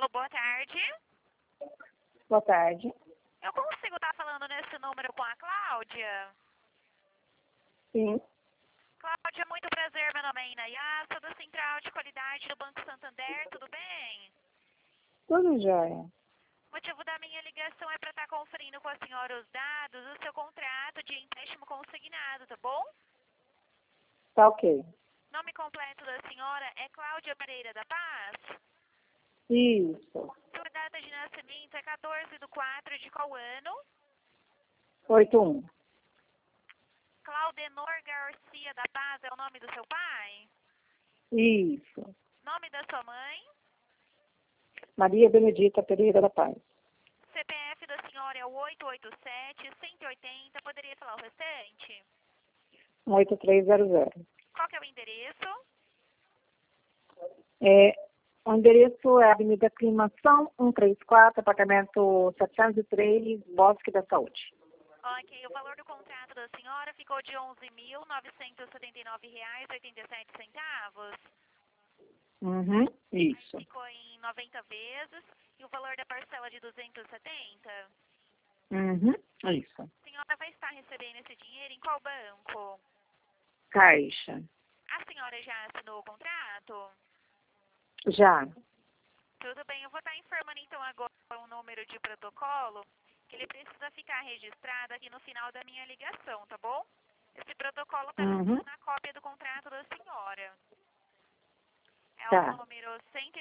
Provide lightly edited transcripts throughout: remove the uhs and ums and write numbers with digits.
Alô, boa tarde. Boa tarde. Eu consigo estar falando nesse número com a Cláudia? Sim. Cláudia, muito prazer, meu nome é Inayá, sou da Central de Qualidade do Banco Santander, tudo bem? Tudo jóia. O motivo da minha ligação é para estar conferindo com a senhora os dados do seu contrato de empréstimo consignado, tá bom? Tá ok. Nome completo da senhora é Cláudia Pereira da Paz? Isso. Sua data de nascimento é 14/4 de qual ano? 81. Claudenor Garcia da Paz é o nome do seu pai? Isso. Nome da sua mãe? Maria Benedita Pereira da Paz. CPF da senhora é o 887-180. Poderia falar o restante? 8300. Qual que é o endereço? O endereço é Avenida Aclimação, 134, apartamento 703, Bosque da Saúde. Ok, o valor do contrato da senhora ficou de R$ 11.979,87. Uhum. Isso. Ficou em 90 vezes. E o valor da parcela de 270? Uhum. Isso. A senhora vai estar recebendo esse dinheiro em qual banco? Caixa. A senhora já assinou o contrato? Já. Tudo bem, eu vou estar informando então agora um número de protocolo que ele precisa ficar registrado aqui no final da minha ligação, tá bom? Esse protocolo está na cópia do contrato da senhora. É Tá. o número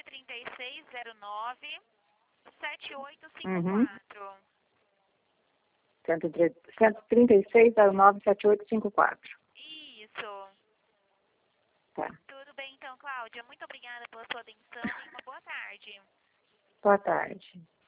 13609-7854. 136097854. Isso. Tá. Tudo bem então, Cláudia. Muito obrigada pela sua atenção e uma boa tarde. Boa tarde.